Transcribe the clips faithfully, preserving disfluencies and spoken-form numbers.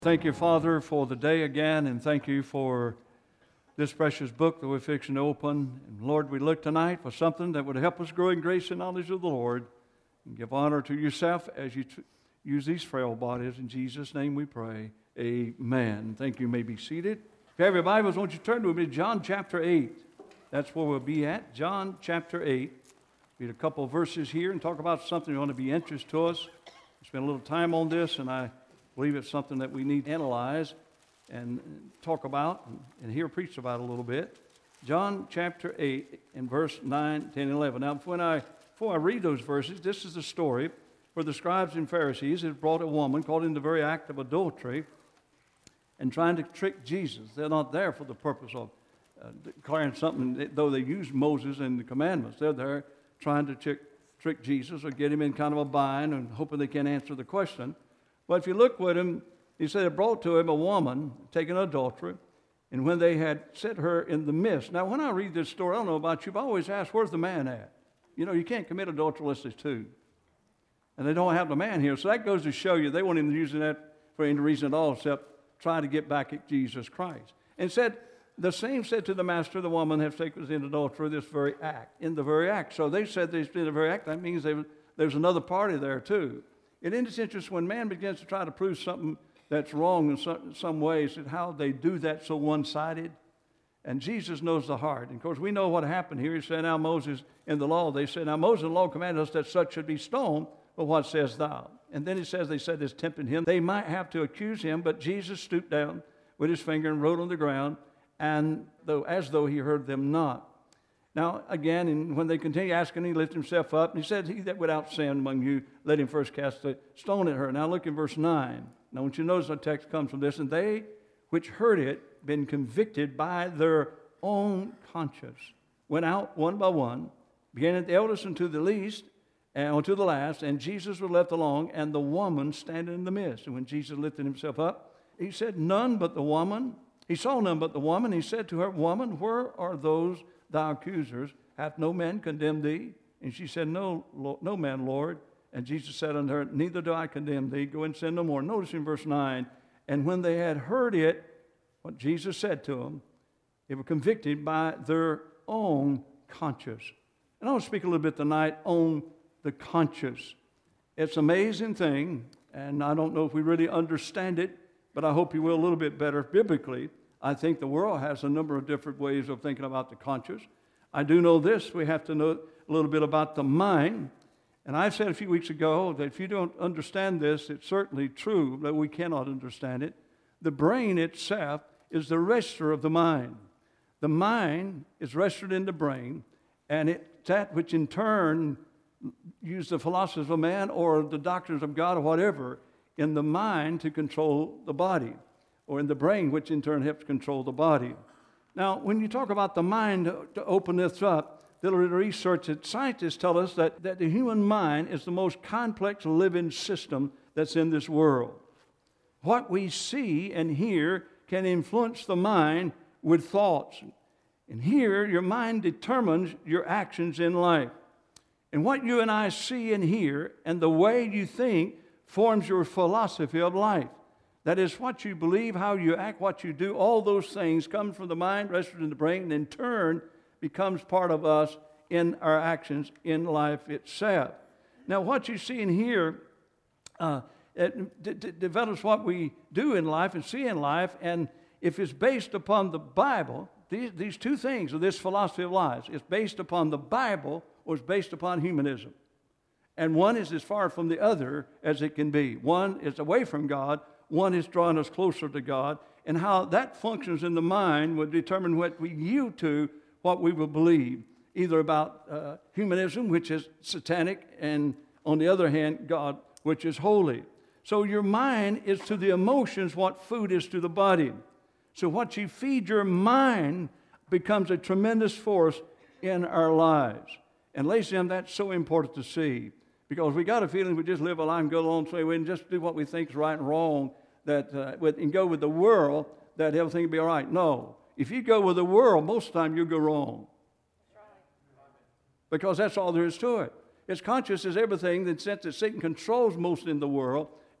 Thank you, Father, for the day again, and thank you for this precious book that we're fixing to open. And Lord, we look tonight for something that would help us grow in grace and knowledge of the Lord, and give honor to yourself as you t- use these frail bodies. In Jesus' name we pray. Amen. Thank you. You may be seated. If you have your Bibles, won't you turn to me to John chapter eight. That's where we'll be at. John chapter eight. Read a couple of verses here and talk about something that want to be interest to us. Spend a little time on this, and I believe it's something that we need to analyze and talk about and hear preached about a little bit. John chapter eight and verse nine, ten, and eleven. Now, when I, before I read those verses, this is the story where the scribes and Pharisees had brought a woman caught in the very act of adultery and trying to trick Jesus. They're not there for the purpose of uh, declaring something, though they used Moses and the commandments. They're there trying to trick, trick Jesus or get him in kind of a bind and hoping they can answer the question. But if you look with him, he said, it brought to him a woman taken adultery, and when they had set her in the midst. Now, when I read this story, I don't know about you, but I always ask, where's the man at? You know, you can't commit adultery unless there's two. And they don't have the man here. So that goes to show you they weren't even using that for any reason at all except trying to get back at Jesus Christ. And said, the same said to the master, the woman has taken in adultery this very act, in the very act. So they said they in the very act. That means they, there's another party there too. And in this interest, when man begins to try to prove something that's wrong in some, some ways, and how they do that so one-sided, and Jesus knows the heart. And of course, we know what happened here. He said, now Moses in the law, they said, now Moses in the law commanded us that such should be stoned, but what sayest thou? And then he says, they said this tempting him. They might have to accuse him, but Jesus stooped down with his finger and wrote on the ground, and though as though he heard them not. Now, again, and when they continue asking, he lifted himself up, and he said, he that without sin among you, let him first cast a stone at her. Now look in verse nine. Now, I want you to notice the text comes from this. And they which heard it, been convicted by their own conscience, went out one by one, beginning at the eldest and to the least, and unto the last, and Jesus was left alone, and the woman standing in the midst. And when Jesus lifted himself up, he said, none but the woman. He saw none but the woman. He said to her, woman, where are those thy accusers? Hath no man condemned thee? And she said, no, no man, Lord. And Jesus said unto her, neither do I condemn thee. Go and sin no more. Notice in verse nine, and when they had heard it, what Jesus said to them, they were convicted by their own conscience. And I want to speak a little bit tonight on the conscience. It's an amazing thing, and I don't know if we really understand it, but I hope you will a little bit better biblically. I think the world has a number of different ways of thinking about the conscience. I do know this. We have to know a little bit about the mind. And I said a few weeks ago that if you don't understand this, it's certainly true that we cannot understand it. The brain itself is the register of the mind. The mind is registered in the brain, and it's that which in turn, use the philosophies of man or the doctrines of God or whatever, in the mind to control the body, or in the brain, which in turn helps control the body. Now, when you talk about the mind, to open this up, the research that scientists tell us that, that the human mind is the most complex living system that's in this world. What we see and hear can influence the mind with thoughts. And here, your mind determines your actions in life. And what you and I see and hear and the way you think forms your philosophy of life. That is, what you believe, how you act, what you do, all those things come from the mind, registered in the brain, and in turn becomes part of us in our actions in life itself. Now, what you see and hear uh, it d- d- develops what we do in life and see in life, and if it's based upon the Bible, these, these two things, or this philosophy of life, it's based upon the Bible or it's based upon humanism. And one is as far from the other as it can be. One is away from God, one is drawing us closer to God, and how that functions in the mind would determine what we yield to, what we will believe, either about uh, humanism, which is satanic, and on the other hand, God, which is holy. So your mind is to the emotions what food is to the body. So what you feed your mind becomes a tremendous force in our lives. And ladies and gentlemen, that's so important to see, because we got a feeling we just live a life and go along the way and just do what we think is right and wrong, that uh, with, and go with the world, that everything will be all right. No. If you go with the world, most of the time you'll go wrong. Because that's all there is to it. Its conscience is everything, that sense that Satan controls most in the world,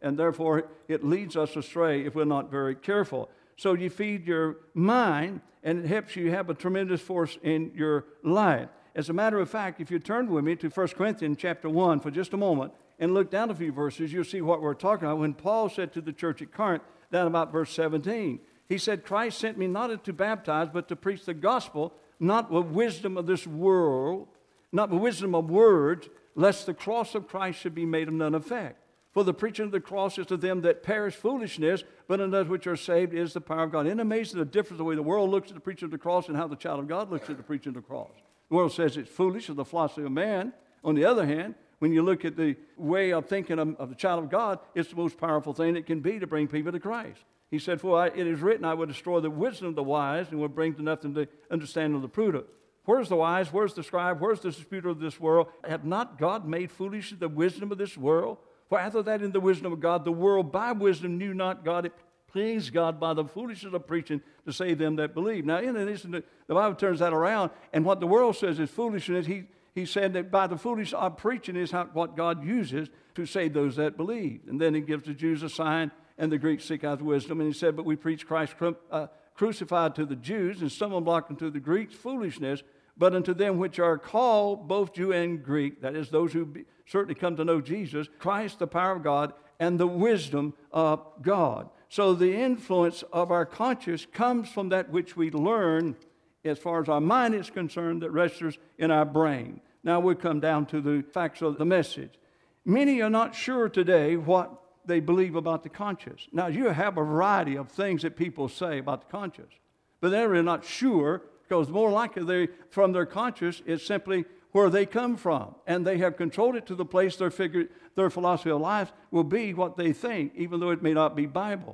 and therefore it leads us astray if we're not very careful. So you feed your mind, and it helps you have a tremendous force in your life. As a matter of fact, if you turn with me to First Corinthians chapter one for just a moment and look down a few verses, you'll see what we're talking about. When Paul said to the church at Corinth, down about verse seventeen, he said, Christ sent me not to baptize, but to preach the gospel, not with wisdom of this world, not with wisdom of words, lest the cross of Christ should be made of none effect. For the preaching of the cross is to them that perish foolishness, but in those which are saved is the power of God. Isn't it amazing the difference the way the world looks at the preaching of the cross and how the child of God looks at the preaching of the cross? The world says it's foolish or the philosophy of man. On the other hand, when you look at the way of thinking of, of the child of God, it's the most powerful thing it can be to bring people to Christ. He said, for I, it is written, I will destroy the wisdom of the wise and will bring to nothing the understanding of the prudent. Where's the wise? Where's the scribe? Where's the disputer of this world? Have not God made foolish the wisdom of this world? For after that in the wisdom of God, the world by wisdom knew not God. It pleased God by the foolishness of preaching to save them that believe. Now, in addition, the Bible turns that around, and what the world says is foolishness. He, he said that by the foolishness of preaching is how, what God uses to save those that believe. And then he gives the Jews a sign, and the Greeks seek out wisdom. And he said, but we preach Christ uh, crucified to the Jews, and stumbling block unto the Greeks, foolishness, but unto them which are called, both Jew and Greek, that is, those who be, certainly come to know Jesus, Christ, the power of God, and the wisdom of God. So the influence of our conscience comes from that which we learn as far as our mind is concerned that registers in our brain. Now we come down to the facts of the message. Many are not sure today what they believe about the conscience. Now you have a variety of things that people say about the conscience, but they're really not sure, because more likely they, from their conscience is simply where they come from, and they have controlled it to the place their figure, their philosophy of life will be what they think, even though it may not be Bible.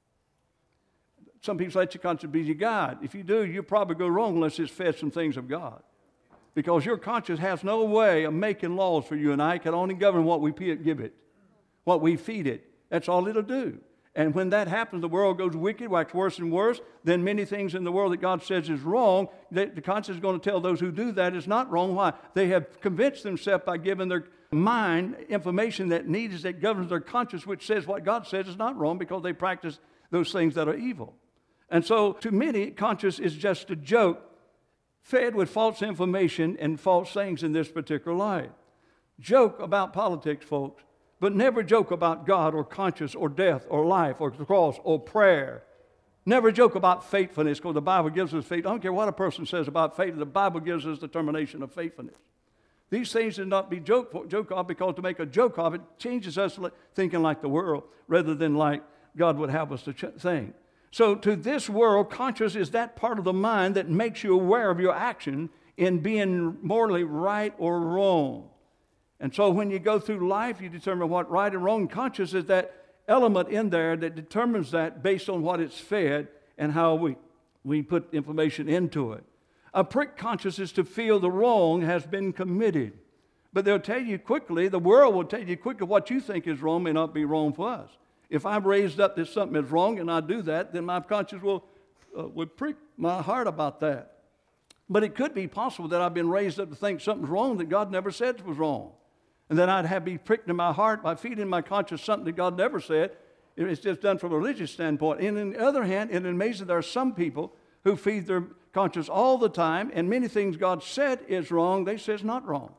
Some people let your conscience be your guide. If you do, you'll probably go wrong unless it's fed some things of God, because your conscience has no way of making laws for you and I. It can only govern what we give it, what we feed it. That's all it'll do. And when that happens, the world goes wicked, wax worse and worse. Then many things in the world that God says is wrong, the conscience is going to tell those who do that is not wrong. Why? They have convinced themselves by giving their mind information that needs, that governs their conscience, which says what God says is not wrong, because they practice those things that are evil. And so to many, conscience is just a joke fed with false information and false things in this particular life. Joke about politics, folks, but never joke about God or conscience or death or life or the cross or prayer. Never joke about faithfulness, because the Bible gives us faith. I don't care what a person says about faith. The Bible gives us determination of faithfulness. These things should not be joke, joke of, because to make a joke of it changes us thinking like the world rather than like God would have us to think. So to this world, conscience is that part of the mind that makes you aware of your action in being morally right or wrong. And so when you go through life, you determine what right and wrong. Conscience is that element in there that determines that based on what it's fed and how we, we put information into it. A prick conscience is to feel the wrong has been committed. But they'll tell you quickly, the world will tell you quickly what you think is wrong may not be wrong for us. If I'm raised up that something is wrong and I do that, then my conscience will, uh, will prick my heart about that. But it could be possible that I've been raised up to think something's wrong that God never said was wrong. And then I'd have be pricked in my heart by feeding my conscience something that God never said. It's just done from a religious standpoint. And on the other hand, it's amazing there are some people who feed their conscience all the time, and many things God said is wrong, they say it's not wrong.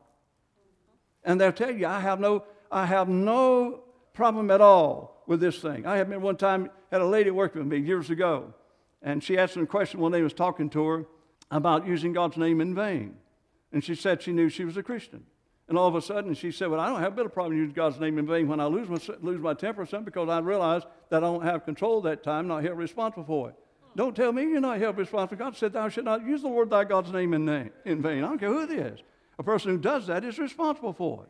And they'll tell you, I have no, I have no problem at all with this thing. I remember one time had a lady working with me years ago, and she asked me a question one day. I was talking to her about using God's name in vain. And she said she knew she was a Christian. And all of a sudden she said, well, I don't have a bit of problem using God's name in vain when I lose my, lose my temper or something, because I realize that I don't have control that time, not held responsible for it. Don't tell me you're not held responsible. God said, thou shalt not use the word thy God's name in, name in vain. I don't care who it is. A person who does that is responsible for it.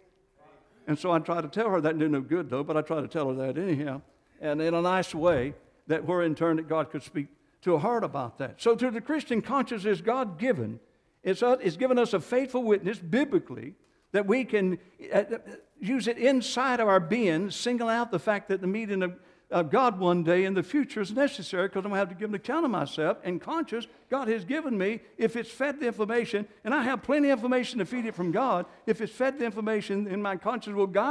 And so I try to tell her that. Didn't do no good, though, but I try to tell her that anyhow, and in a nice way, that where in turn that God could speak to her heart about that. So to the Christian, conscience is God-given. It's, uh, it's given us a faithful witness, biblically, that we can uh, use it inside of our being, single out the fact that the meeting of, of God one day in the future is necessary, because I'm going to have to give an account of myself. And conscience, God has given me, if it's fed the information, and I have plenty of information to feed it from God, if it's fed the information, then my conscience will guide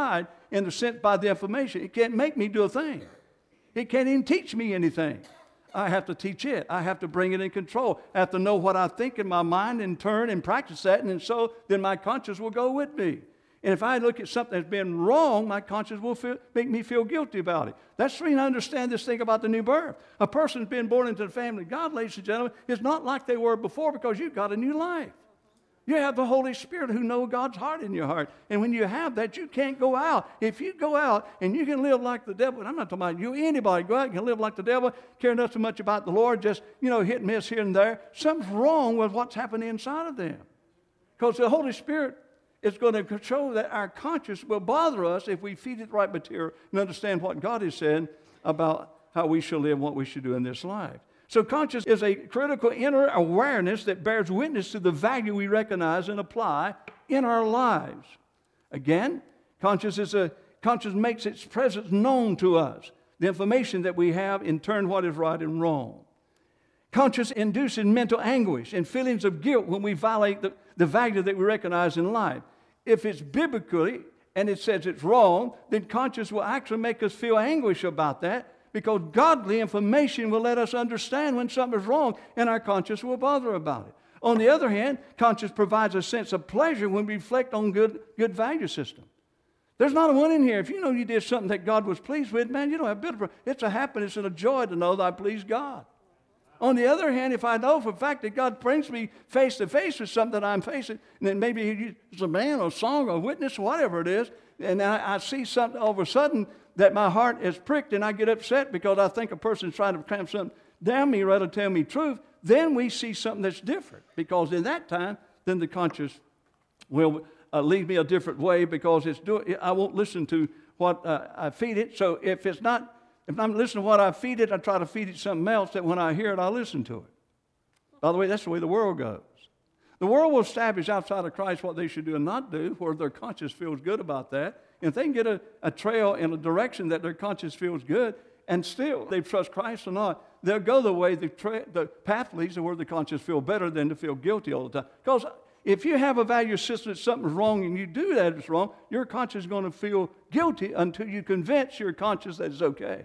in the sense by the information. It can't make me do a thing. It can't even teach me anything. I have to teach it. I have to bring it in control. I have to know what I think in my mind and turn and practice that, and so then my conscience will go with me. And if I look at something that's been wrong, my conscience will feel, make me feel guilty about it. That's the reason I understand this thing about the new birth. A person's been born into the family of God, ladies and gentlemen, is not like they were before because you've got a new life. You have the Holy Spirit who knows God's heart in your heart. And when you have that, you can't go out. If you go out and you can live like the devil, and I'm not talking about you, anybody go out and can live like the devil, care not so much about the Lord, just, you know, hit and miss here and there, something's wrong with what's happening inside of them. Because the Holy Spirit is going to show that our conscience will bother us if we feed it the right material and understand what God is saying about how we shall live and what we should do in this life. So conscience is a critical inner awareness that bears witness to the value we recognize and apply in our lives. Again, conscience is a conscience makes its presence known to us, the information that we have in turn what is right and wrong. Conscience induces mental anguish and feelings of guilt when we violate the, the value that we recognize in life. If it's biblically and it says it's wrong, then conscience will actually make us feel anguish about that, because godly information will let us understand when something is wrong, and our conscience will bother about it. On the other hand, conscience provides a sense of pleasure when we reflect on good, good value system. There's not a one in here. If you know you did something that God was pleased with, man, you don't have a bit of, it's a happiness and a joy to know that I pleased God. On the other hand, if I know for a fact that God brings me face to face with something that I'm facing, and then maybe it's a man or a song or a witness or whatever it is, and I, I see something all of a sudden that my heart is pricked and I get upset because I think a person's trying to cram something down me rather than tell me truth, then we see something that's different. Because in that time, then the conscience will uh, lead me a different way, because it's do, I won't listen to what uh, I feed it. So if it's not, if I'm listening to what I feed it, I try to feed it something else that when I hear it, I listen to it. By the way, that's the way the world goes. The world will establish outside of Christ what they should do and not do, where their conscience feels good about that. And if they can get a, a trail in a direction that their conscience feels good, and still they trust Christ or not, they'll go the way the, tra- the path leads to where the conscience feels better than to feel guilty all the time. Because if you have a value system that something's wrong and you do that it's wrong, your conscience is going to feel guilty until you convince your conscience that it's okay.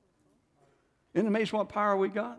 Isn't it amazing what power we got?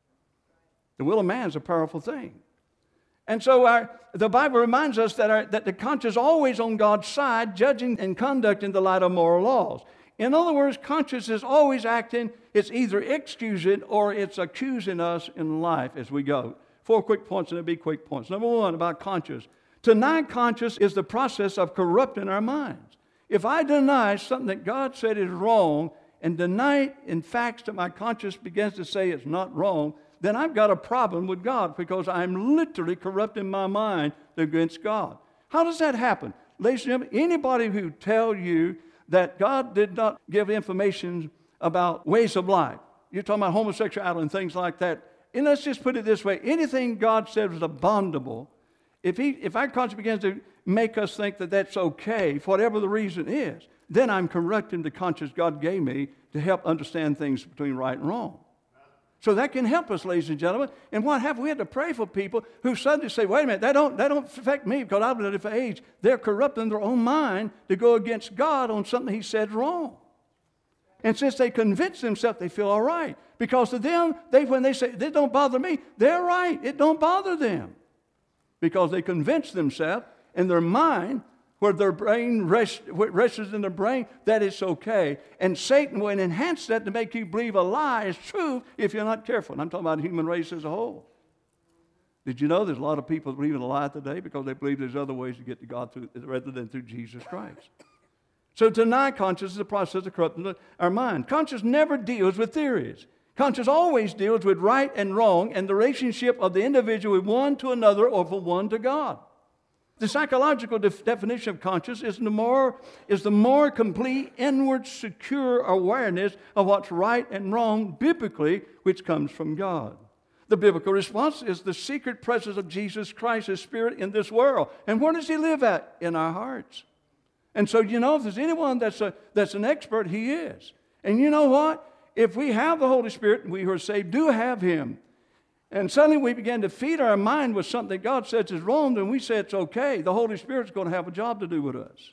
The will of man is a powerful thing. And so our, the Bible reminds us that, our, that the conscience is always on God's side, judging and conducting the light of moral laws. In other words, conscience is always acting. It's either excusing or it's accusing us in life as we go. Four quick points, and they'll be quick points. Number one, about conscience. To deny conscience is the process of corrupting our minds. If I deny something that God said is wrong and deny it in facts that my conscience begins to say it's not wrong, then I've got a problem with God, because I'm literally corrupting my mind against God. How does that happen? Ladies and gentlemen, anybody who tells you that God did not give information about ways of life, you're talking about homosexuality and things like that, and let's just put it this way, anything God said was abominable, if, he, if our conscience begins to make us think that that's okay, for whatever the reason is, then I'm correcting the conscience God gave me to help understand things between right and wrong. So that can help us, ladies and gentlemen. And what have we had to pray for people who suddenly say, wait a minute, that don't, that don't affect me because I've lived for age. They're corrupting their own mind to go against God on something He said wrong. And since they convince themselves, they feel all right. Because to them, they, when they say, "This don't bother me," they're right. It don't bother them. Because they convince themselves in their mind, where their brain rests, rests in their brain, that it's okay. And Satan will enhance that to make you believe a lie is true if you're not careful. And I'm talking about the human race as a whole. Did you know there's a lot of people believing a lie today because they believe there's other ways to get to God through, rather than through Jesus Christ? So to deny conscience is the process of corrupting our mind. Conscience never deals with theories. Conscience always deals with right and wrong and the relationship of the individual with one to another or from one to God. The psychological def- definition of conscience is the, more, is the more complete, inward, secure awareness of what's right and wrong biblically, which comes from God. The biblical response is the secret presence of Jesus Christ, His Spirit, in this world. And where does He live at? In our hearts. And so, you know, if there's anyone that's, a, that's an expert, He is. And you know what? If we have the Holy Spirit, and we who are saved do have Him, and suddenly we begin to feed our mind with something God says is wrong, then we say it's okay. The Holy Spirit's going to have a job to do with us.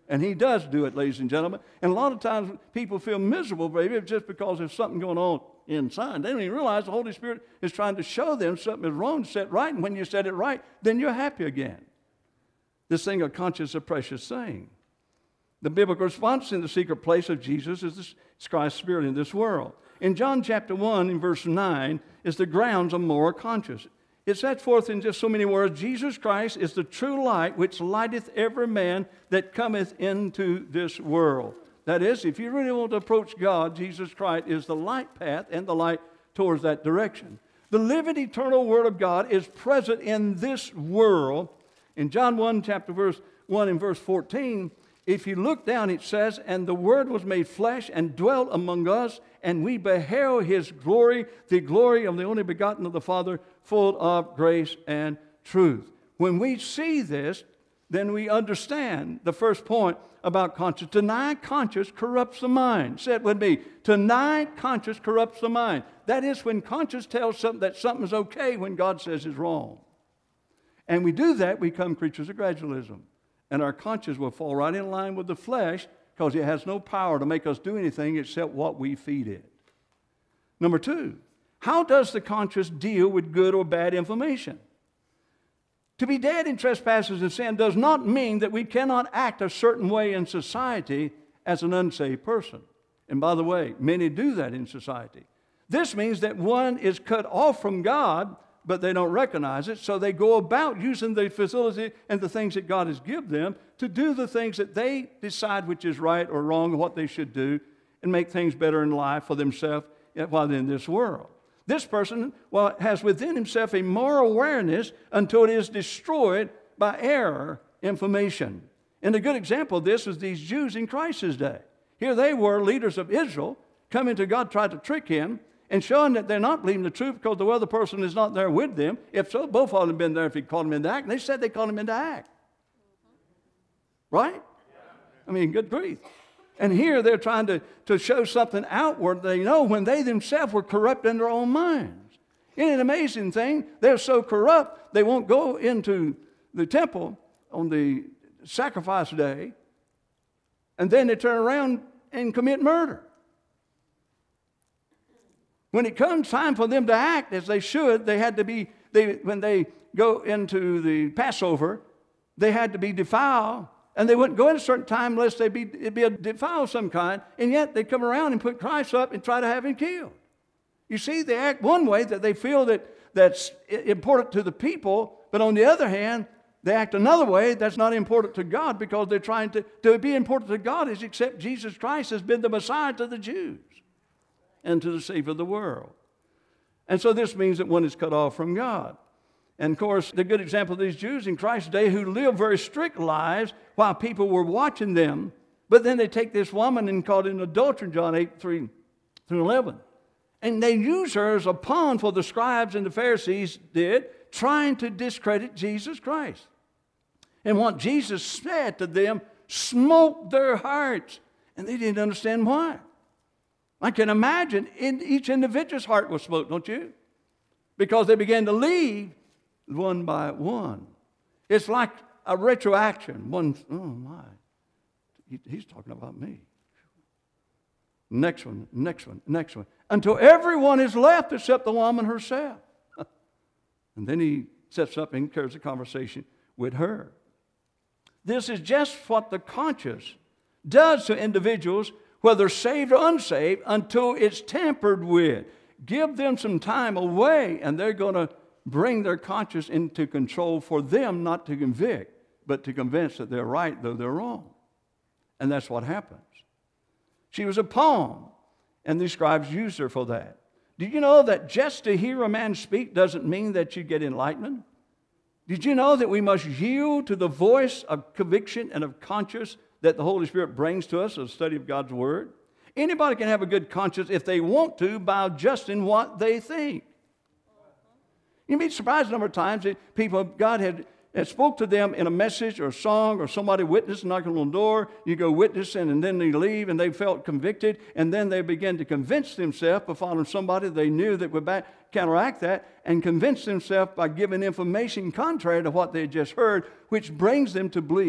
And He does do it, ladies and gentlemen. And a lot of times people feel miserable, baby, just because there's something going on inside. They don't even realize the Holy Spirit is trying to show them something is wrong, set right. And when you set it right, then you're happy again. This thing of conscience is a precious thing. The biblical response in the secret place of Jesus is this, it's Christ's Spirit in this world. In John chapter one, in verse nine, is the grounds of moral conscience. It sets forth in just so many words, Jesus Christ is the true light which lighteth every man that cometh into this world. That is, if you really want to approach God, Jesus Christ is the light path and the light towards that direction. The living, eternal Word of God is present in this world. In John one, chapter verse one and verse fourteen, if you look down, it says, and the Word was made flesh and dwelt among us, and we beheld His glory, the glory of the only begotten of the Father, full of grace and truth. When we see this, then we understand the first point about conscience. Denied conscience corrupts the mind. Say it with me. Denied conscience corrupts the mind. That is when conscience tells something that something is okay when God says it's wrong. And we do that, we become creatures of gradualism. And our conscience will fall right in line with the flesh because it has no power to make us do anything except what we feed it. Number two, how does the conscience deal with good or bad information? To be dead in trespasses and sin does not mean that we cannot act a certain way in society as an unsaved person. And by the way, many do that in society. This means that one is cut off from God, but they don't recognize it, so they go about using the facility and the things that God has given them to do the things that they decide which is right or wrong and what they should do and make things better in life for themselves while they're in this world. This person, well, has within himself a moral awareness until it is destroyed by error information. And a good example of this is these Jews in Christ's day. Here they were, leaders of Israel, coming to God, tried to trick Him, and showing that they're not believing the truth because the other person is not there with them. If so, both of them had been there if He called them into act. And they said they called him into act. Right? I mean, good grief. And here they're trying to, to show something outward they know when they themselves were corrupt in their own minds. Isn't it an amazing thing? They're so corrupt, they won't go into the temple on the sacrifice day, and then they turn around and commit murder. When it comes time for them to act as they should, they had to be, they, when they go into the Passover, they had to be defiled. And they wouldn't go in a certain time unless they be, it'd be a defile of some kind. And yet they come around and put Christ up and try to have Him killed. You see, they act one way that they feel that that's important to the people. But on the other hand, they act another way that's not important to God because they're trying to, to be important to God is accept Jesus Christ has been the Messiah to the Jews and to the Savior of the world. And so this means that one is cut off from God. And of course, the good example of these Jews in Christ's day who lived very strict lives while people were watching them. But then they take this woman and call it an adultery in John eight, three through eleven. And they use her as a pawn for the scribes and the Pharisees did, trying to discredit Jesus Christ. And what Jesus said to them smote their hearts. And they didn't understand why. I can imagine in each individual's heart was smote, don't you? Because they began to leave one by one. It's like a retroaction. One, oh my, he, he's talking about me. Next one, next one, next one. Until everyone is left except the woman herself. And then he sets up and carries a conversation with her. This is just what the conscience does to individuals, whether saved or unsaved, until it's tampered with. Give them some time away, and they're going to bring their conscience into control for them, not to convict, but to convince that they're right, though they're wrong. And that's what happens. She was a pawn, and the scribes used her for that. Did you know that just to hear a man speak doesn't mean that you get enlightenment? Did you know that we must yield to the voice of conviction and of conscience that the Holy Spirit brings to us as a study of God's Word? Anybody can have a good conscience if they want to by adjusting what they think. You'd be surprised the number of times that people, God had, had spoke to them in a message or a song or somebody witnessed, knocking on the door, you go witnessing and then they leave and they felt convicted and then they began to convince themselves by following somebody they knew that would back, counteract that and convince themselves by giving information contrary to what they had just heard, which brings them to believe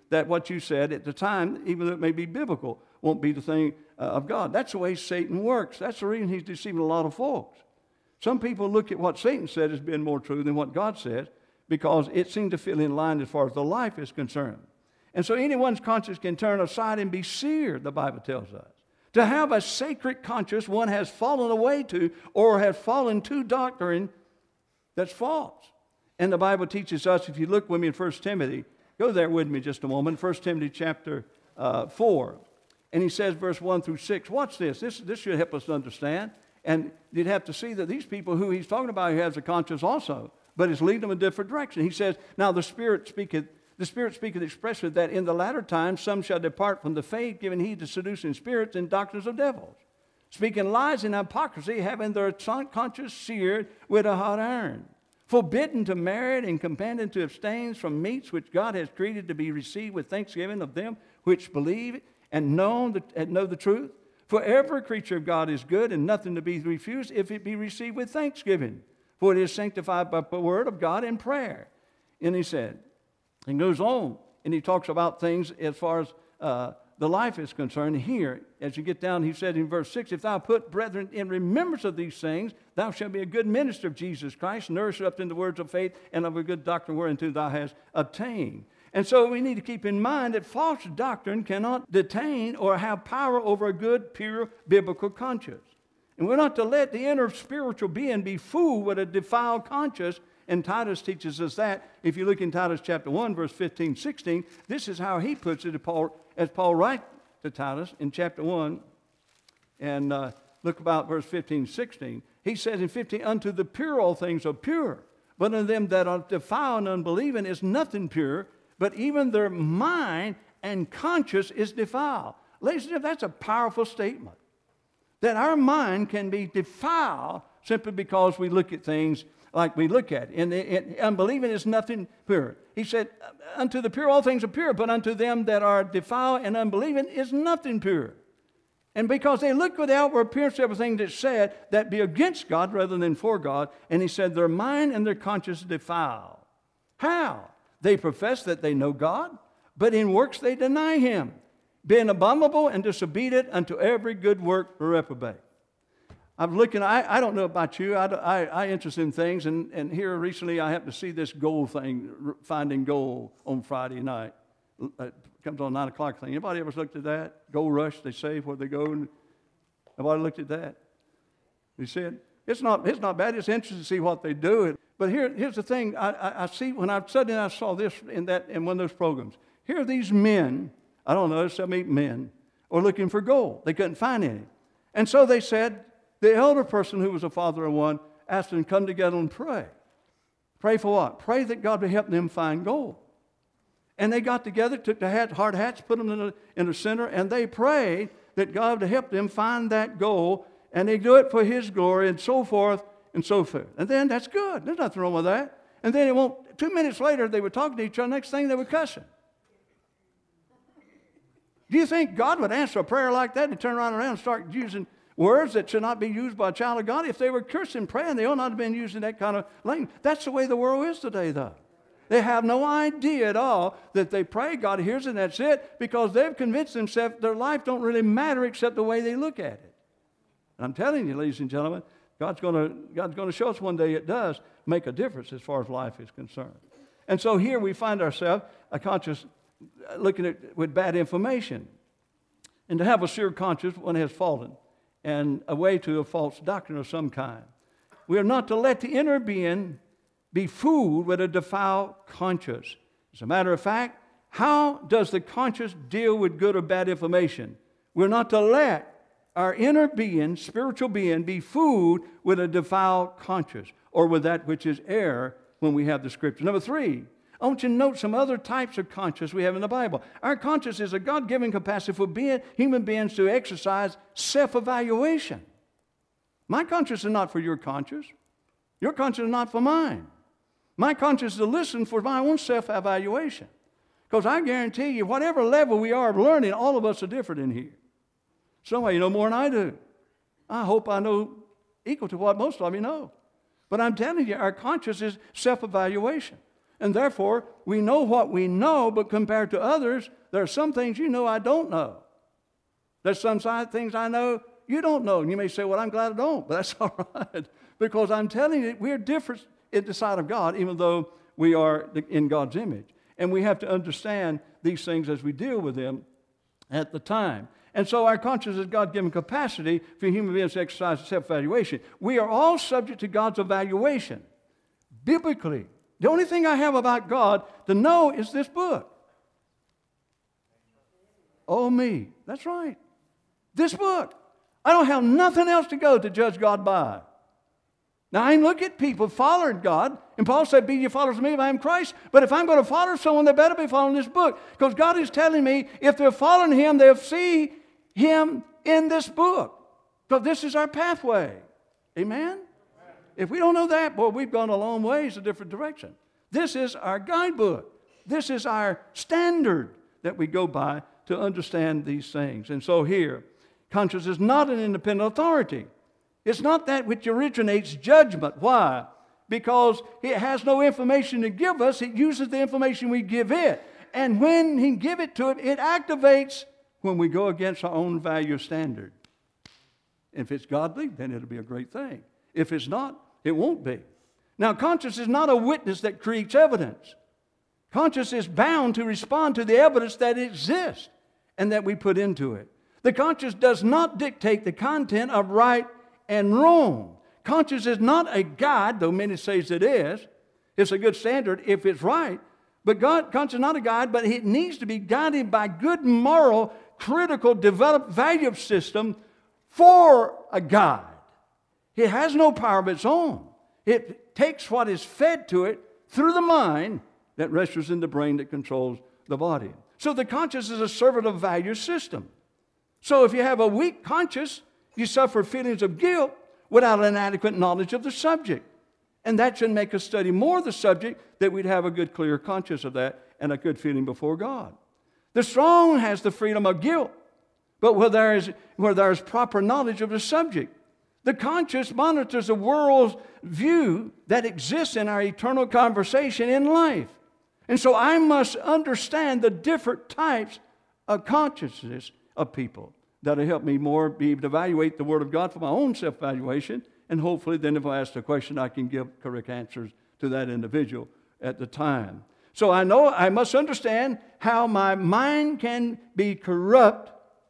that what you said at the time, even though it may be biblical, won't be the thing uh, of God. That's the way Satan works. That's the reason he's deceiving a lot of folks. Some people look at what Satan said as being more true than what God says because it seemed to feel in line as far as the life is concerned. And so anyone's conscience can turn aside and be seared, the Bible tells us. To have a sacred conscience one has fallen away to or has fallen to doctrine that's false. And the Bible teaches us, if you look with me in First Timothy, go there with me just a moment, First Timothy chapter uh, four. And he says verse one through six, watch this. This, this should help us understand. And you'd have to see that these people who he's talking about, he has a conscience also, but it's leading them a different direction. He says, now the Spirit speaketh, the Spirit speaketh expressly that in the latter times some shall depart from the faith, giving heed to seducing spirits and doctrines of devils, speaking lies and hypocrisy, having their conscience seared with a hot iron, forbidden to marry and commanded to abstain from meats which God has created to be received with thanksgiving of them which believe and know the, and know the truth. For every creature of God is good and nothing to be refused if it be received with thanksgiving. For it is sanctified by the word of God and prayer. And he said, and goes on, and he talks about things as far as uh, the life is concerned. Here, as you get down, he said in verse six, if thou put brethren in remembrance of these things, thou shalt be a good minister of Jesus Christ, nourished up in the words of faith and of a good doctrine whereunto thou hast obtained. And so we need to keep in mind that false doctrine cannot detain or have power over a good, pure, biblical conscience. And we're not to let the inner spiritual being be fooled with a defiled conscience. And Titus teaches us that. If you look in Titus chapter one, verse fifteen, sixteen, this is how he puts it as Paul, as Paul writes to Titus in chapter one. And uh, look about verse fifteen, sixteen. He says in fifteen, unto the pure all things are pure, but unto them that are defiled and unbelieving is nothing pure, but even their mind and conscience is defiled. Ladies and gentlemen, that's a powerful statement. That our mind can be defiled simply because we look at things like we look at. And, and unbelieving is nothing pure. He said, unto the pure all things are pure, but unto them that are defiled and unbelieving is nothing pure. And because they look with the outward appearance of everything that's said, that be against God rather than for God. And he said, their mind and their conscience defiled. How? They profess that they know God, but in works they deny him, being abominable and disobedient unto every good work reprobate. I'm looking, I, I don't know about you, I, I, I interest in things, and, and here recently I happened to see this gold thing, Finding Gold, on Friday night. It comes on nine o'clock thing. Anybody ever looked at that? Gold Rush, they say, where they go. And nobody looked at that? You see it? It's not, it's not bad. It's interesting to see what they do. But here, here's the thing. I, I, I see when I suddenly I saw this in, that, in one of those programs. Here are these men, I don't know, some eight men, are looking for gold. They couldn't find any. And so they said, the elder person who was a father of one asked them to come together and pray. Pray for what? Pray that God would help them find gold. And they got together, took the hat, hard hats, put them in the, in the center, and they prayed that God would help them find that gold, and they do it for his glory, and so forth, and so forth. And then that's good. There's nothing wrong with that. And then it won't, two minutes later, they were talking to each other. Next thing, they were cussing. Do you think God would answer a prayer like that and turn around and start using words that should not be used by a child of God? If they were cursing, praying, they ought not have been using that kind of language. That's the way the world is today, though. They have no idea at all that they pray, God hears it, and that's it, because they've convinced themselves their life don't really matter except the way they look at it. And I'm telling you, ladies and gentlemen, God's going to God's going to show us one day it does make a difference as far as life is concerned. And so here we find ourselves a conscience looking at with bad information. And to have a sure conscience, one has fallen and away to a false doctrine of some kind. We are not to let the inner being be fooled with a defiled conscience. As a matter of fact, how does the conscience deal with good or bad information? We're not to let our inner being, spiritual being, be fooled with a defiled conscience or with that which is error when we have the Scripture. Number three, I want you to note some other types of conscience we have in the Bible. Our conscience is a God-given capacity for being, human beings to exercise self-evaluation. My conscience is not for your conscience. Your conscience is not for mine. My conscience is to listen for my own self-evaluation. Because I guarantee you, whatever level we are of learning, all of us are different in here. Some of you know more than I do. I hope I know equal to what most of you know. But I'm telling you, our conscience is self-evaluation. And therefore, we know what we know, but compared to others, there are some things you know I don't know. There's some things I know you don't know. And you may say, well, I'm glad I don't, but that's all right. Because I'm telling you, we're different in the sight of God, even though we are in God's image. And we have to understand these things as we deal with them at the time. And so our conscience is God-given capacity for human beings to exercise self-evaluation. We are all subject to God's evaluation. Biblically, the only thing I have about God to know is this book. Oh, me. That's right. This book. I don't have nothing else to go to judge God by. Now, I look at people following God, and Paul said, be ye followers of me if I am Christ. But if I'm going to follow someone, they better be following this book. Because God is telling me, if they're following Him, they'll see Him in this book. Because this is our pathway. Amen? If we don't know that, boy, we've gone a long ways a different direction. This is our guidebook. This is our standard that we go by to understand these things. And so here, conscience is not an independent authority. It's not that which originates judgment. Why? Because it has no information to give us. It uses the information we give it. And when He give it to it, it activates when we go against our own value standard. If it's godly, then it'll be a great thing. If it's not, it won't be. Now, conscience is not a witness that creates evidence. Conscience is bound to respond to the evidence that exists and that we put into it. The conscience does not dictate the content of right and wrong. Conscience is not a guide, though many say it is. It's a good standard if it's right. But God, conscience is not a guide, but it needs to be guided by good moral, critical, developed value system for a guide. It has no power of its own. It takes what is fed to it through the mind that rests in the brain that controls the body. So the conscience is a servant of value system. So if you have a weak conscience, you suffer feelings of guilt without an adequate knowledge of the subject. And that should make us study more of the subject, that we'd have a good, clear conscience of that and a good feeling before God. The strong has the freedom of guilt, but where there is, where there is proper knowledge of the subject. The conscience monitors the world's view that exists in our eternal conversation in life. And so I must understand the different types of consciousness of people that'll help me more be able to evaluate the Word of God for my own self-evaluation, and hopefully then if I ask a question, I can give correct answers to that individual at the time. So I know I must understand how my mind can be corrupt.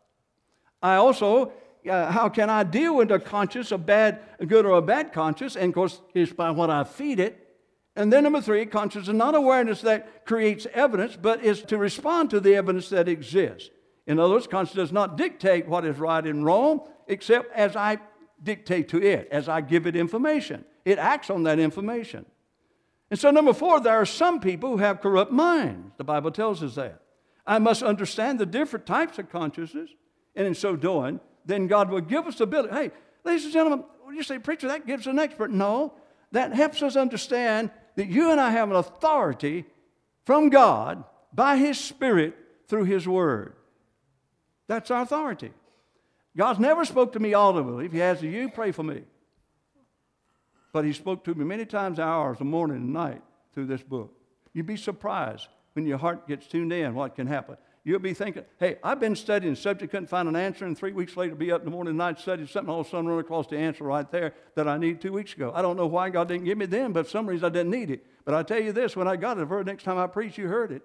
I also, uh, how can I deal with a conscience, a bad, a good or a bad conscience? And of course, it's by what I feed it. And then number three, conscience is not awareness that creates evidence, but is to respond to the evidence that exists. In other words, conscience does not dictate what is right and wrong, except as I dictate to it, as I give it information. It acts on that information. And so number four, there are some people who have corrupt minds. The Bible tells us that. I must understand the different types of consciousness, and in so doing, then God will give us the ability. Hey, ladies and gentlemen, when you say, preacher, that gives an expert. No, that helps us understand that you and I have an authority from God by His Spirit through His Word. That's our authority. God's never spoke to me audibly. If He has to you, pray for me. But He spoke to me many times, hours, the morning and night through this book. You'd be surprised when your heart gets tuned in what can happen. You'll be thinking, hey, I've been studying the subject, couldn't find an answer, and three weeks later be up in the morning and night studying something, all of a sudden run across the answer right there that I needed two weeks ago. I don't know why God didn't give me then, but for some reason I didn't need it. But I tell you this, when I got it, the very next time I preached, you heard it.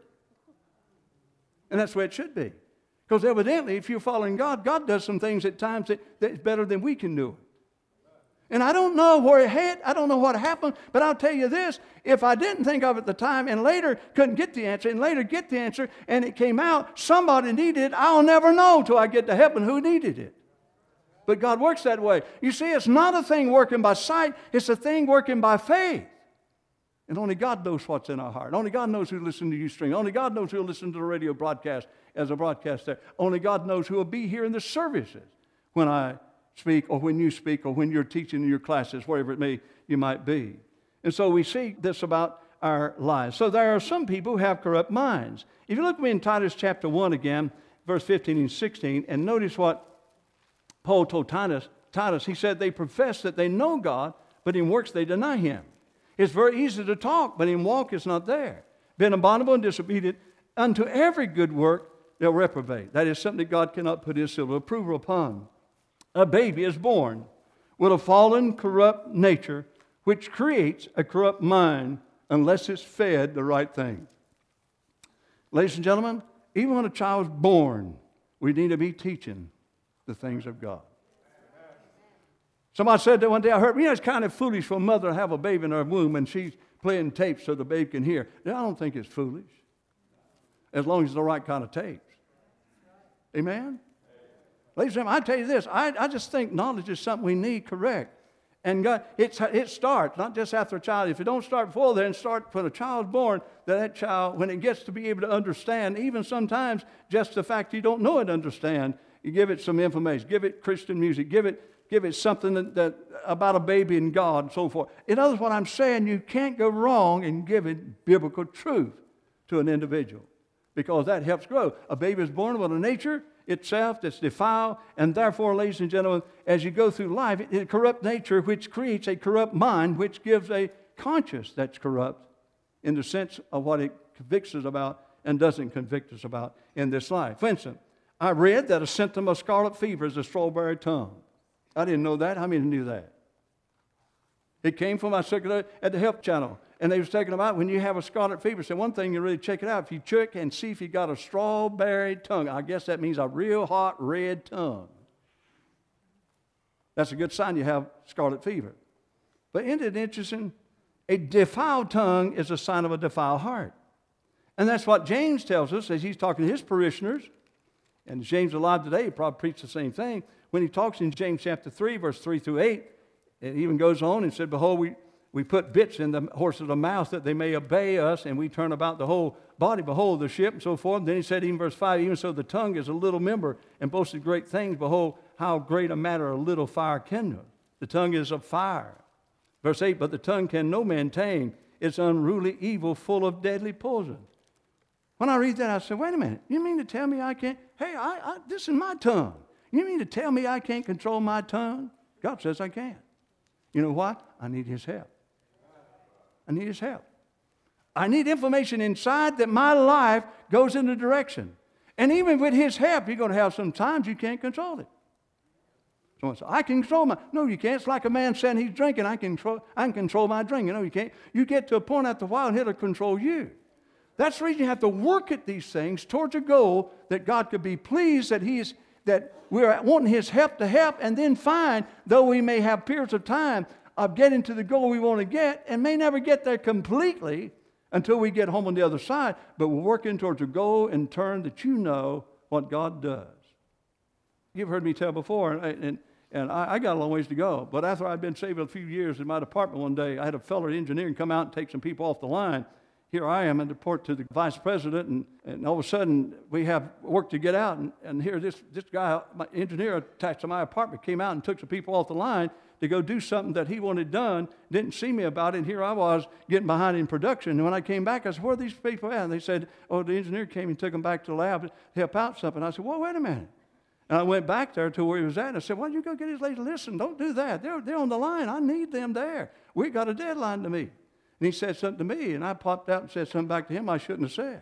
And that's the way it should be. Because evidently, if you're following God, God does some things at times that, that's better than we can do. And I don't know where it hit. I don't know what happened. But I'll tell you this. If I didn't think of it at the time and later couldn't get the answer and later get the answer and it came out, somebody needed it, I'll never know till I get to heaven who needed it. But God works that way. You see, it's not a thing working by sight. It's a thing working by faith. And only God knows what's in our heart. Only God knows who listens to Ustream. Only God knows who will listen to the radio broadcast as a broadcaster. Only God knows who will be here in the services when I speak or when you speak or when you're teaching in your classes, wherever it may you might be. And so we see this about our lives. So there are some people who have corrupt minds. If you look with me in Titus chapter one again, verse fifteen and sixteen, and notice what Paul told Titus. Titus, he said, they profess that they know God, but in works they deny Him. It's very easy to talk, but in walk it's not there. Being abominable and disobedient unto every good work they'll reprobate. That is something that God cannot put his seal of approval upon. A baby is born with a fallen, corrupt nature which creates a corrupt mind unless it's fed the right thing. Ladies and gentlemen, even when a child is born, we need to be teaching the things of God. Somebody said that one day, I heard, you know, it's kind of foolish for a mother to have a baby in her womb and she's playing tapes so the baby can hear. Now, I don't think it's foolish, as long as it's the right kind of tapes. Amen? Ladies and gentlemen, I tell you this, I, I just think knowledge is something we need, correct. And God, it's, it starts, not just after a child. If it don't start before then, start when a child's born, that that child, when it gets to be able to understand, even sometimes just the fact you don't know it understand, you give it some information, give it Christian music, give it Give it something that, that about a baby and God and so forth. In other words, what I'm saying, you can't go wrong in giving biblical truth to an individual because that helps grow. A baby is born with a nature itself that's defiled, and therefore, ladies and gentlemen, as you go through life, it's a corrupt nature which creates a corrupt mind, which gives a conscience that's corrupt in the sense of what it convicts us about and doesn't convict us about in this life. For instance, I read that a symptom of scarlet fever is a strawberry tongue. I didn't know that. How many knew that? It came from my secretary at the Health Channel. And they was talking about when you have a scarlet fever. So one thing you really check it out. If you check and see if you got a strawberry tongue, I guess that means a real hot red tongue. That's a good sign you have scarlet fever. But isn't it interesting? A defiled tongue is a sign of a defiled heart. And that's what James tells us as he's talking to his parishioners. And James alive today, he probably preached the same thing. When he talks in James chapter three, verse three through eight, it even goes on and said, behold, we, we put bits in the horses' mouth that they may obey us, and we turn about the whole body, behold, the ship, and so forth. And then he said, even verse five, even so the tongue is a little member, and boasted great things. Behold, how great a matter a little fire kindleth. The tongue is of fire. Verse eight, but the tongue can no man tame. It's unruly evil, full of deadly poison. When I read that, I said, wait a minute. You mean to tell me I can't? Hey, I, I, this is my tongue. You mean to tell me I can't control my tongue? God says I can. You know what? I need his help. I need his help. I need information inside that my life goes in a direction. And even with his help, you're going to have some times you can't control it. Someone says, I can control my... No, you can't. It's like a man saying he's drinking. I can control, I can control my drinking. No, you can't. You get to a point after a while and it'll control you. That's the reason you have to work at these things towards a goal that God could be pleased that he is... that we're wanting his help to help, and then find, though we may have periods of time of getting to the goal we want to get, and may never get there completely until we get home on the other side, but we're working towards a goal in turn that you know what God does. You've heard me tell before, and, and, and I, I got a long ways to go, but after I'd been saved a few years in my department one day, I had a fellow engineer come out and take some people off the line. Here I am and report to the vice president, and, and all of a sudden we have work to get out. And, and here this, this guy, my engineer attached to my apartment, came out and took some people off the line to go do something that he wanted done, didn't see me about it, and here I was getting behind in production. And when I came back, I said, where are these people at? And they said, oh, the engineer came and took them back to the lab to help out something. I said, well, wait a minute. And I went back there to where he was at, and I said, why don't you go get his lady? Listen, don't do that. They're, they're on the line. I need them there. We got a deadline to meet. And he said something to me, and I popped out and said something back to him I shouldn't have said.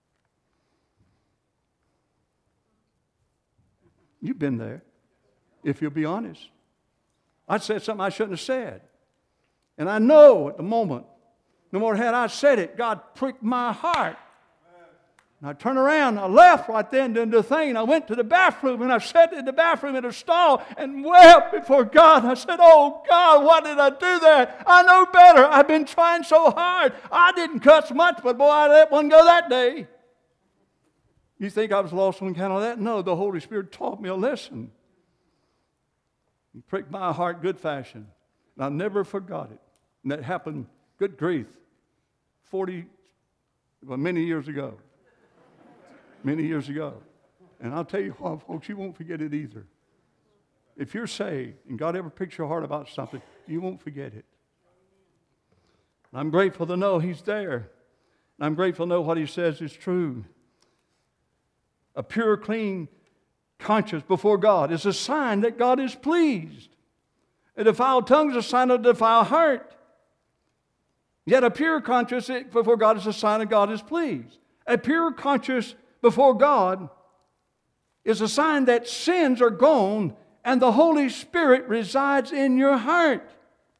You've been there, if you'll be honest. I said something I shouldn't have said. And I know at the moment, no more had I said it, God pricked my heart. And I turned around, I left right then, did the thing, and I went to the bathroom, and I sat in the bathroom in a stall and wept before God. I said, oh, God, why did I do that? I know better. I've been trying so hard. I didn't cuss much, but boy, I let one go that day. You think I was lost on account of that? No, the Holy Spirit taught me a lesson. He pricked my heart good fashion, and I never forgot it. And that happened, good grief, forty, well, many years ago. Many years ago. And I'll tell you what, folks, you won't forget it either. If you're saved and God ever picks your heart about something, you won't forget it. And I'm grateful to know he's there. And I'm grateful to know what he says is true. A pure, clean conscience before God is a sign that God is pleased. A defiled tongue is a sign of a defiled heart. Yet a pure conscience before God is a sign that God is pleased. A pure conscience before God is a sign that sins are gone and the Holy Spirit resides in your heart.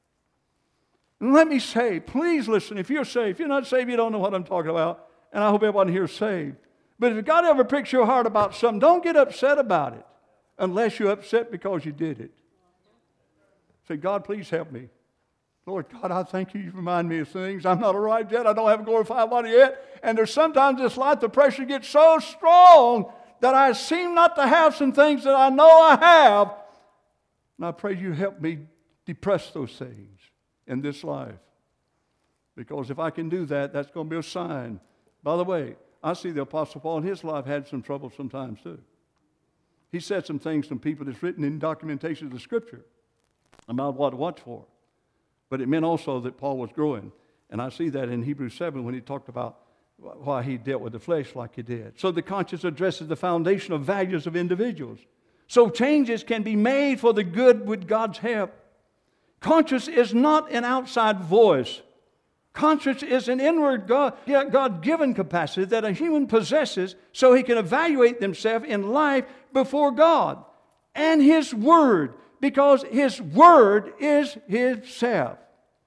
And let me say, please listen, if you're saved, if you're not saved, you don't know what I'm talking about, and I hope everyone here is saved. But if God ever pricks your heart about something, don't get upset about it unless you're upset because you did it. Say, God, please help me. Lord God, I thank you. You remind me of things. I'm not arrived yet. I don't have a glorified body yet. And there's sometimes this life, the pressure gets so strong that I seem not to have some things that I know I have. And I pray you help me depress those things in this life. Because if I can do that, that's going to be a sign. By the way, I see the Apostle Paul in his life had some trouble sometimes too. He said some things from people that's written in documentation of the Scripture about what to watch for. But it meant also that Paul was growing. And I see that in Hebrews seven when he talked about why he dealt with the flesh like he did. So the conscience addresses the foundational values of individuals. So changes can be made for the good with God's help. Conscience is not an outside voice. Conscience is an inward God, God-given capacity that a human possesses so he can evaluate himself in life before God and His Word, because His Word is Himself.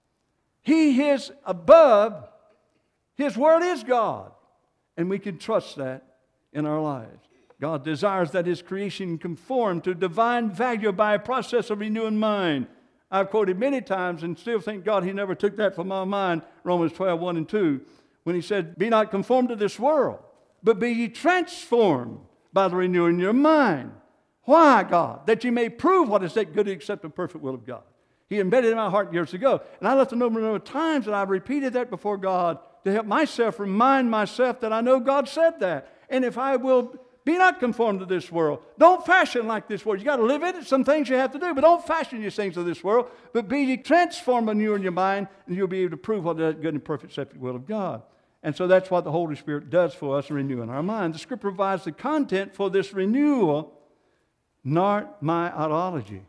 He is above. His Word is God. And we can trust that in our lives. God desires that His creation conform to divine value by a process of renewing mind. I've quoted many times and still thank God He never took that from my mind, Romans twelve, one and two, when He said, be not conformed to this world, but be ye transformed by the renewing of your mind. Why, God? That you may prove what is that good and acceptable, perfect will of God. He embedded it in my heart years ago. And I let them know a number of times that I've repeated that before God to help myself remind myself that I know God said that. And if I will be not conformed to this world, don't fashion like this world. You got to live in it. Some things you have to do, but don't fashion these things of this world. But be ye transformed in you and your mind, and you'll be able to prove what is good and perfect, acceptable will of God. And so that's what the Holy Spirit does for us, renewing our mind. The Scripture provides the content for this renewal, not my ideology.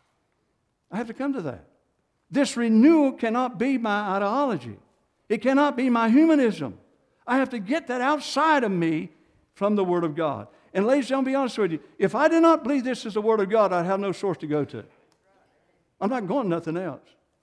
I have to come to that. This renewal cannot be my ideology. It cannot be my humanism. I have to get that outside of me from the Word of God. And ladies, I'll be honest with you, if I did not believe this is the Word of God, I'd have no source to go to. I'm not going to nothing else.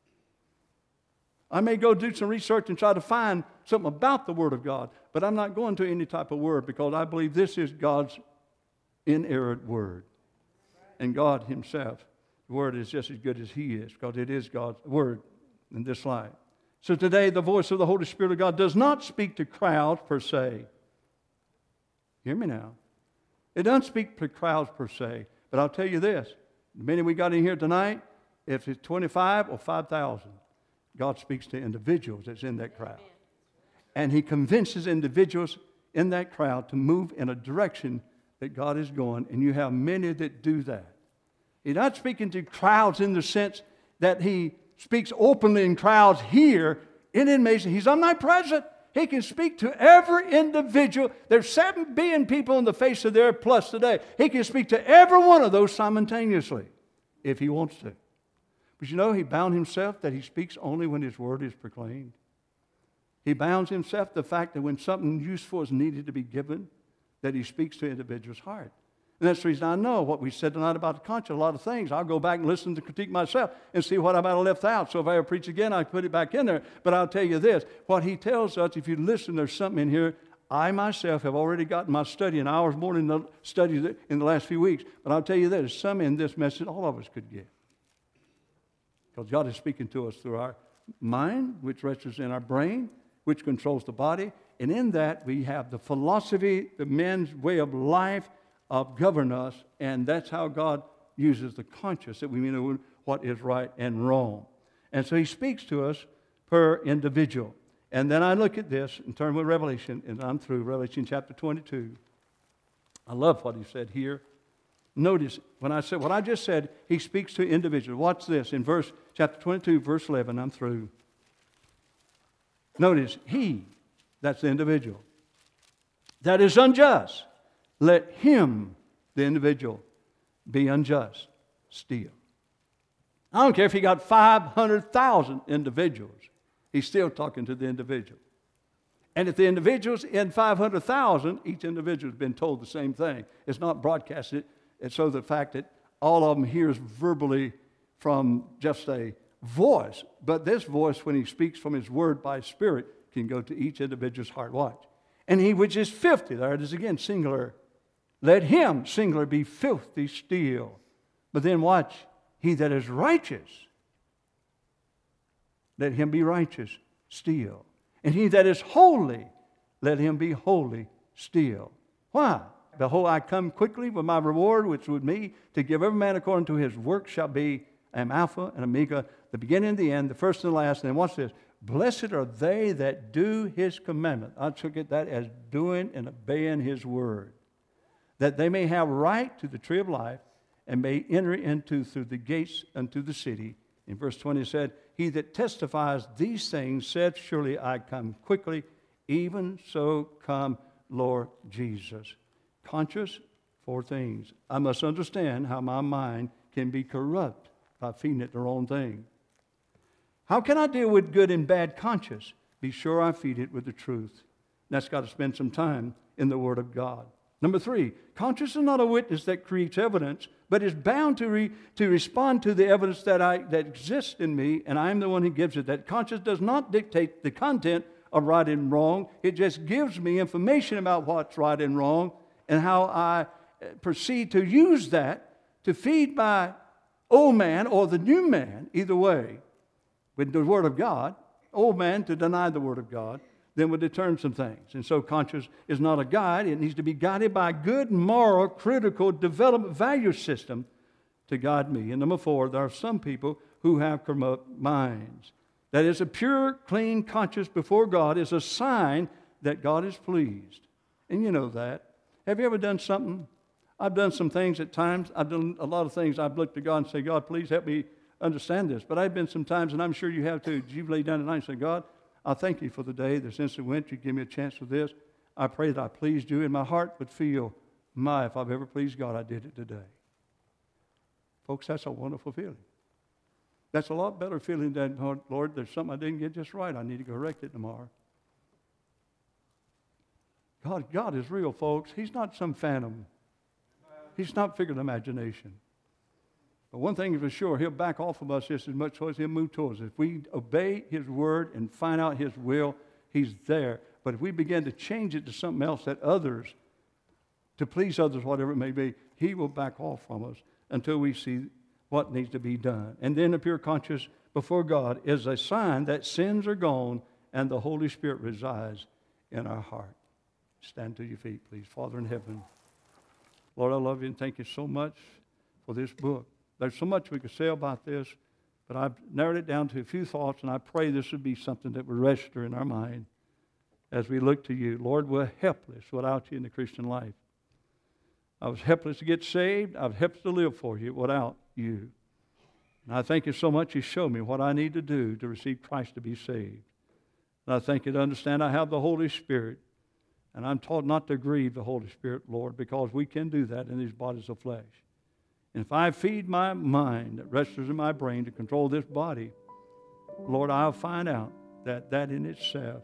I may go do some research and try to find something about the Word of God, but I'm not going to any type of word because I believe this is God's inerrant Word. And God Himself, the Word is just as good as He is because it is God's Word in this life. So today, the voice of the Holy Spirit of God does not speak to crowds per se. Hear me now. It doesn't speak to crowds per se, but I'll tell you this. The minute we got in here tonight, if it's twenty-five or five thousand, God speaks to individuals that's in that crowd. And He convinces individuals in that crowd to move in a direction that God is going, and you have many that do that. He's not speaking to crowds in the sense that He speaks openly in crowds here. Isn't it amazing? He's omnipresent. He can speak to every individual. There's seven billion people on the face of the earth plus today. He can speak to every one of those simultaneously if He wants to. But you know, He bound Himself that He speaks only when His Word is proclaimed. He bounds Himself to the fact that when something useful is needed to be given, that He speaks to an individual's heart. And that's the reason I know what we said tonight about the conscience, a lot of things. I'll go back and listen to critique myself and see what I might have left out. So if I ever preach again, I put it back in there. But I'll tell you this, what He tells us, if you listen, there's something in here. I myself have already gotten my study in hours more than the study in the last few weeks. But I'll tell you this, there's some in this message all of us could get. Because God is speaking to us through our mind, which rests in our brain, which controls the body. And in that, we have the philosophy, the men's way of life, of govern us, and that's how God uses the conscience, that we know what is right and wrong. And so He speaks to us per individual. And then I look at this in terms of Revelation, and I'm through Revelation chapter twenty-two. I love what He said here. Notice, when I said what I just said, He speaks to individuals. Watch this, in verse chapter twenty-two, verse eleven, I'm through. Notice, he, that's the individual, that is unjust, let him, the individual, be unjust still. I don't care if he got five hundred thousand individuals He's still talking to the individual. And if the individual's in five hundred thousand, each individual has been told the same thing. It's not broadcasted. And so the fact that all of them hears verbally from just a voice, but this voice, when he speaks from his word by his spirit, can go to each individual's heart. Watch. And he which is filthy, there it is again, singular, let him, singular, be filthy still. But then watch, he that is righteous, let him be righteous still. And he that is holy, let him be holy still. Why? Behold, I come quickly with my reward, which with me, to give every man according to his work shall be. I am Alpha and Omega, the beginning and the end, the first and the last. And then watch this. Blessed are they that do his commandment. I took it that as doing and obeying his word, that they may have right to the tree of life and may enter into through the gates unto the city. In verse twenty it said, he that testifies these things said, surely I come quickly, even so come Lord Jesus. Conscious, four things. I must understand how my mind can be corrupt by feeding it the wrong thing. How can I deal with good and bad conscience? Be sure I feed it with the truth. And that's got to spend some time in the Word of God. Number three, conscience is not a witness that creates evidence, but is bound to, re, to respond to the evidence that, I, that exists in me, and I am the one who gives it. That conscience does not dictate the content of right and wrong. It just gives me information about what's right and wrong and how I proceed to use that to feed my old man or the new man, either way, with the Word of God. Old man to deny the Word of God, then would determine some things. And so conscience is not a guide. It needs to be guided by a good, moral, critical development value system to guide me. And number four, there are some people who have corrupt minds. That is, a pure, clean conscience before God is a sign that God is pleased. And you know that. Have you ever done something? I've done some things at times. I've done a lot of things. I've looked to God and said, God, please help me understand this. But I've been some times, and I'm sure you have too, you've laid down at night and said, God, I thank you for the day, this instant went. You give me a chance for this. I pray that I pleased you, and my heart would feel, my, if I've ever pleased God, I did it today. Folks, that's a wonderful feeling. That's a lot better feeling than, oh, Lord, there's something I didn't get just right. I need to correct it tomorrow. God, God is real, folks. He's not some phantom. He's not figure of imagination. But one thing is for sure, he'll back off of us just as much as he'll move towards us. If we obey his word and find out his will, he's there. But if we begin to change it to something else that others, to please others, whatever it may be, he will back off from us until we see what needs to be done. And then a pure conscience before God is a sign that sins are gone and the Holy Spirit resides in our heart. Stand to your feet, please. Father in heaven, Lord, I love you and thank you so much for this book. There's so much we could say about this, but I've narrowed it down to a few thoughts, and I pray this would be something that would register in our mind as we look to you. Lord, we're helpless without you in the Christian life. I was helpless to get saved. I was helpless to live for you without you. And I thank you so much you show me what I need to do to receive Christ to be saved. And I thank you to understand I have the Holy Spirit, and I'm taught not to grieve the Holy Spirit, Lord, because we can do that in these bodies of flesh. And if I feed my mind that rests in my brain to control this body, Lord, I'll find out that that in itself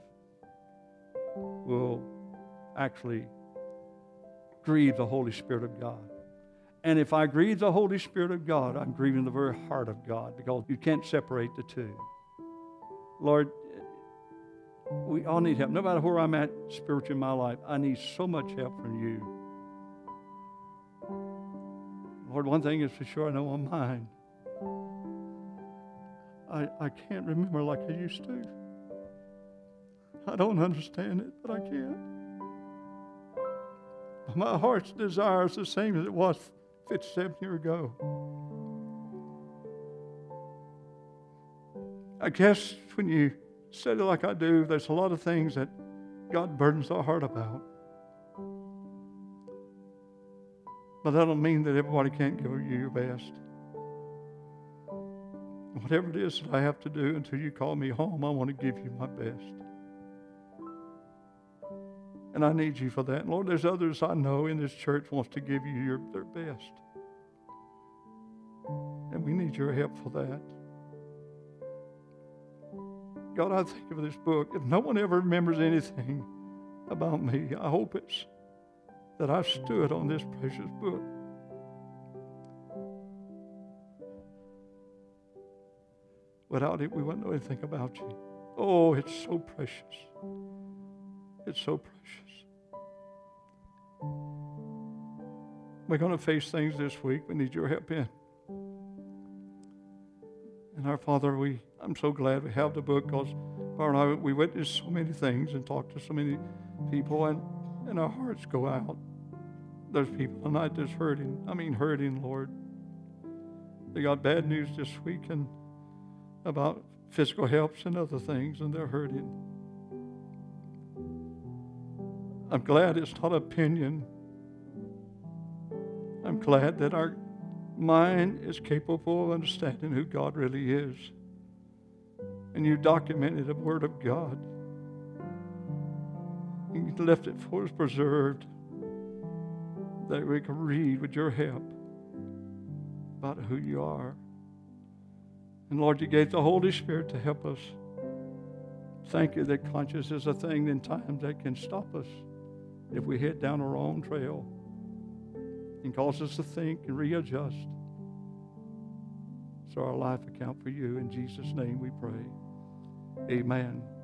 will actually grieve the Holy Spirit of God. And if I grieve the Holy Spirit of God, I'm grieving the very heart of God, because you can't separate the two. Lord, we all need help. No matter where I'm at spiritually in my life, I need so much help from you. Lord, one thing is for sure, I know on mine. I, I can't remember like I used to. I don't understand it, but I can't. But my heart's desire is the same as it was fifty-seven years ago. I guess when you say it like I do, there's a lot of things that God burdens our heart about. But that don't mean that everybody can't give you your best. Whatever it is that I have to do until you call me home, I want to give you my best. And I need you for that. And Lord, there's others I know in this church wants to give you your, their best. And we need your help for that. God, I think of this book. If no one ever remembers anything about me, I hope it's that I stood on this precious book. Without it, we wouldn't know anything about you. Oh, it's so precious. It's so precious. We're going to face things this week we need your help in. And our Father, we I'm so glad we have the book, because Barb and I, we witnessed so many things and talked to so many people, and, and our hearts go out. There's people tonight that's hurting. I mean hurting, Lord. They got bad news this week and about physical helps and other things, and they're hurting. I'm glad it's not opinion. I'm glad that our mind is capable of understanding who God really is. And you documented the Word of God. And you left it for us preserved, that we can read with your help about who you are. And Lord, you gave the Holy Spirit to help us. Thank you that conscience is a thing in times that can stop us if we head down a wrong trail and cause us to think and readjust. So our life account for you. In Jesus' name we pray. Amen.